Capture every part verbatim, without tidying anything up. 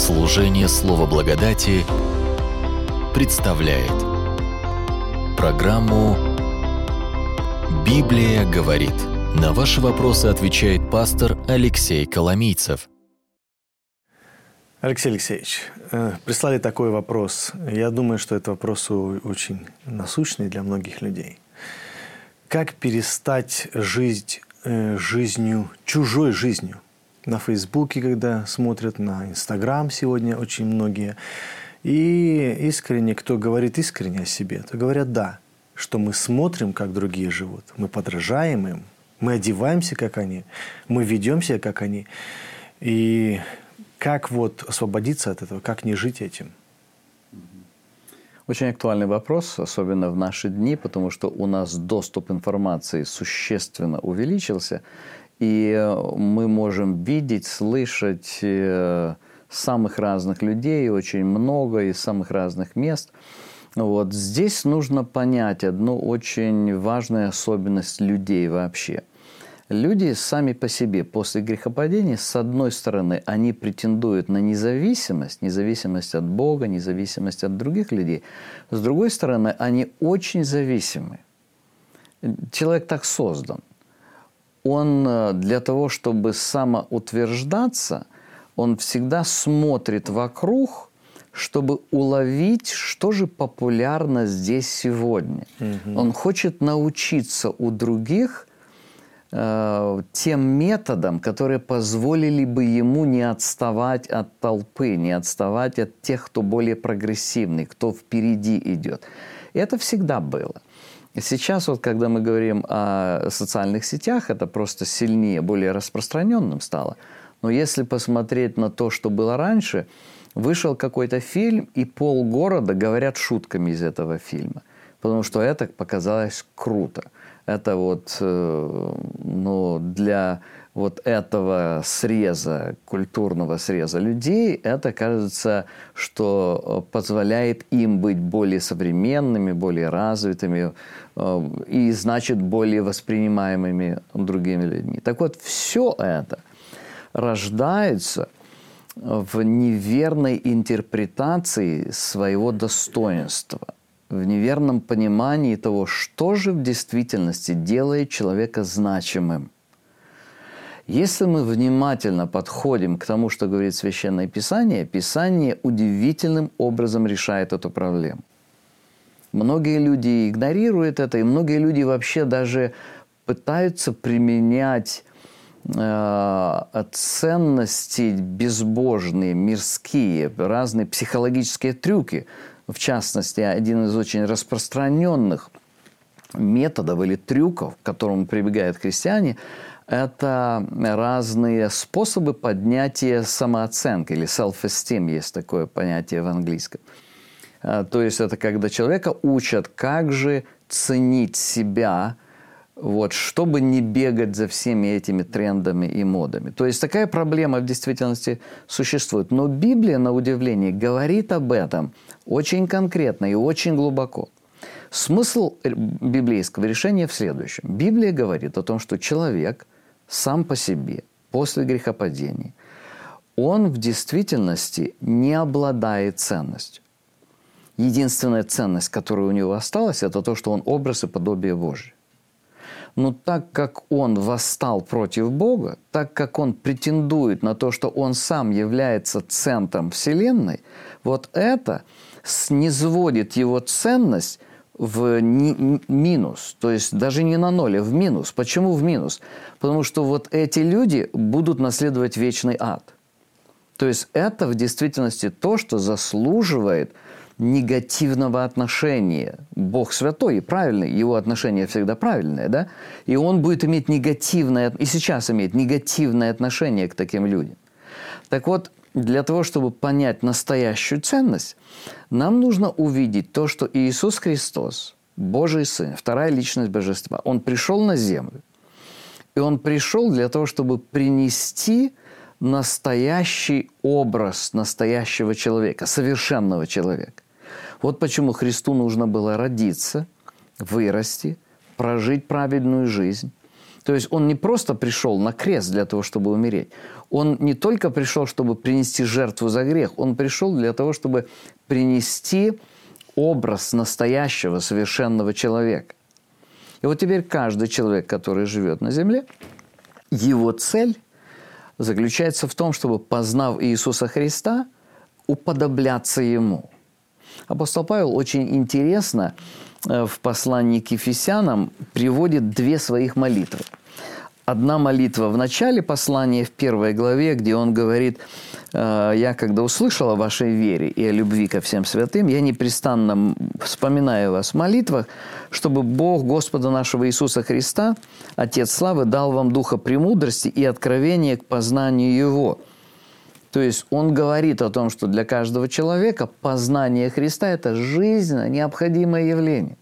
Служение Слова Благодати представляет программу «Библия говорит». На ваши вопросы отвечает пастор Алексей Коломийцев. Алексей Алексеевич, прислали такой вопрос. Я думаю, что этот вопрос очень насущный для многих людей. Как перестать жить жизнью, чужой жизнью? На Фейсбуке, когда смотрят, на Инстаграм сегодня очень многие. И искренне, кто говорит искренне о себе, то говорят «да», что мы смотрим, как другие живут, мы подражаем им, мы одеваемся, как они, мы ведемся, как они. И как вот освободиться от этого, как не жить этим? Очень актуальный вопрос, особенно в наши дни, потому что у нас доступ информации существенно увеличился, и мы можем видеть, слышать самых разных людей, очень много из самых разных мест. Вот. Здесь нужно понять одну очень важную особенность людей вообще. Люди сами по себе после грехопадения, с одной стороны, они претендуют на независимость, независимость от Бога, независимость от других людей. С другой стороны, они очень зависимы. Человек так создан. Он для того, чтобы самоутверждаться, он всегда смотрит вокруг, чтобы уловить, что же популярно здесь сегодня. Угу. Он хочет научиться у других тем методам, которые позволили бы ему не отставать от толпы, не отставать от тех, кто более прогрессивный, кто впереди идет. И это всегда было. Сейчас, вот, когда мы говорим о социальных сетях, это просто сильнее, более распространенным стало. Но если посмотреть на то, что было раньше, вышел какой-то фильм, и полгорода говорят шутками из этого фильма, потому что это показалось круто. Это вот, ну, для вот этого среза, культурного среза людей, это кажется, что позволяет им быть более современными, более развитыми и, значит, более воспринимаемыми другими людьми. Так вот, все это рождается в неверной интерпретации своего достоинства, в неверном понимании того, что же в действительности делает человека значимым. Если мы внимательно подходим к тому, что говорит Священное Писание, Писание удивительным образом решает эту проблему. Многие люди игнорируют это, и многие люди вообще даже пытаются применять э, ценности безбожные, мирские, разные психологические трюки. В частности, один из очень распространенных методов или трюков, к которым прибегают христиане, это разные способы поднятия самооценки, или self-esteem, есть такое понятие в английском. То есть это когда человека учат, как же ценить себя, вот, чтобы не бегать за всеми этими трендами и модами. То есть такая проблема в действительности существует. Но Библия, на удивление, говорит об этом очень конкретно и очень глубоко. Смысл библейского решения в следующем. Библия говорит о том, что человек сам по себе, после грехопадения, он в действительности не обладает ценностью. Единственная ценность, которая у него осталась, это то, что он образ и подобие Божие. Но так как он восстал против Бога, так как он претендует на то, что он сам является центром Вселенной, вот это низводит его ценность в минус, то есть даже не на ноль, а в минус. Почему в минус? Потому что вот эти люди будут наследовать вечный ад. То есть это в действительности то, что заслуживает негативного отношения. Бог святой и правильный, его отношение всегда правильное, да? И он будет иметь негативное, и сейчас имеет негативное отношение к таким людям. Так вот, для того, чтобы понять настоящую ценность, нам нужно увидеть то, что Иисус Христос, Божий Сын, вторая личность Божества, Он пришел на землю. И Он пришел для того, чтобы принести настоящий образ настоящего человека, совершенного человека. Вот почему Христу нужно было родиться, вырасти, прожить праведную жизнь То есть Он не просто пришел на крест для того, чтобы умереть. Он не только пришел, чтобы принести жертву за грех. Он пришел для того, чтобы принести образ настоящего, совершенного человека. И вот теперь каждый человек, который живет на земле, его цель заключается в том, чтобы, познав Иисуса Христа, уподобляться Ему. Апостол Павел очень интересно в послании к Ефесянам приводит две своих молитвы. Одна молитва в начале послания, в первой главе, где он говорит: «Я, когда услышал о вашей вере и о любви ко всем святым, я непрестанно вспоминаю вас в молитвах, чтобы Бог Господа нашего Иисуса Христа, Отец славы, дал вам духа премудрости и откровения к познанию Его». То есть он говорит о том, что для каждого человека познание Христа – это жизненно необходимое явление.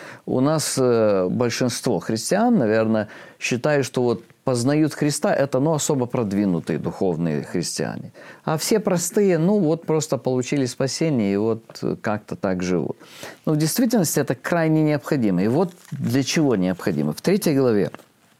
У нас э, большинство христиан, наверное, считают, что вот познают Христа – это ну, особо продвинутые духовные христиане. А все простые, ну вот просто получили спасение и вот как-то так живут. Но в действительности это крайне необходимо. И вот для чего необходимо. В третьей главе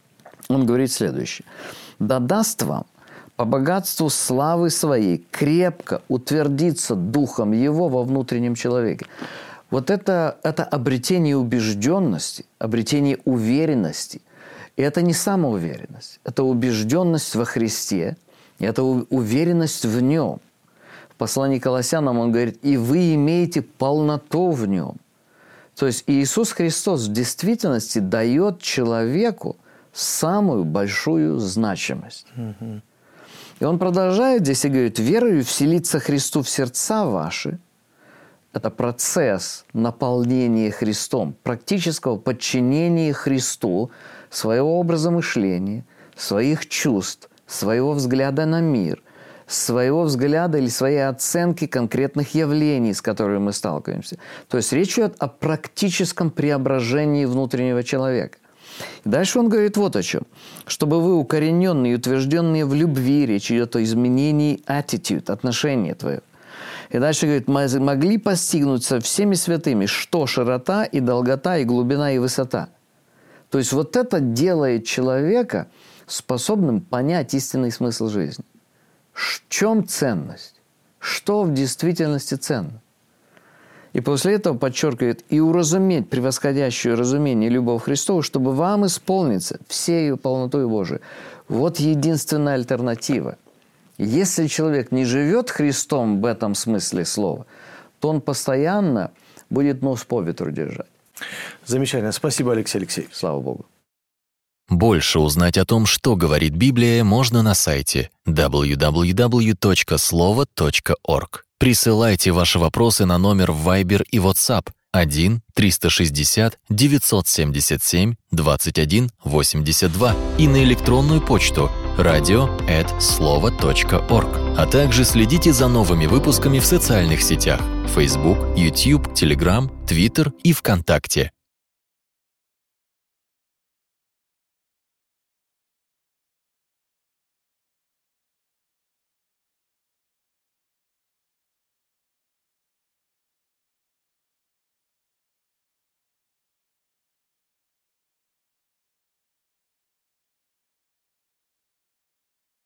он говорит следующее. «Да даст вам по богатству славы своей крепко утвердиться духом Его во внутреннем человеке». Вот это, это обретение убежденности, обретение уверенности. И это не самоуверенность, это убежденность во Христе, это уверенность в Нем. В послании к Колоссянам он говорит: «И вы имеете полноту в Нем». То есть Иисус Христос в действительности дает человеку самую большую значимость. Mm-hmm. И он продолжает здесь и говорит: «Верою вселиться Христу в сердца ваши». Это процесс наполнения Христом, практического подчинения Христу своего образа мышления, своих чувств, своего взгляда на мир, своего взгляда или своей оценки конкретных явлений, с которыми мы сталкиваемся. То есть речь идет о практическом преображении внутреннего человека. И дальше он говорит вот о чем. Чтобы вы, укорененные и утвержденные в любви, речь идет о изменении attitude, отношения твоего. И дальше говорит: могли постигнуть со всеми святыми, что широта и долгота, и глубина, и высота. То есть вот это делает человека способным понять истинный смысл жизни. В чем ценность? Что в действительности ценно? И после этого подчеркивает: и уразуметь превосходящую разумение любовь Христову, чтобы вам исполниться всею полнотой Божией. Вот единственная альтернатива. Если человек не живет Христом в этом смысле слова, то он постоянно будет нос по ветру держать. Замечательно. Спасибо, Алексей Алексеевич. Слава Богу. Больше узнать о том, что говорит Библия, можно на сайте дабл ю дабл ю дабл ю точка слово точка орг. Присылайте ваши вопросы на номер в Viber и WhatsApp один триста шестьдесят девятьсот семьдесят семь двадцать один восемьдесят два и на электронную почту радио эт слово точка орг. А также следите за новыми выпусками в социальных сетях: Facebook, YouTube, Telegram, Twitter и ВКонтакте.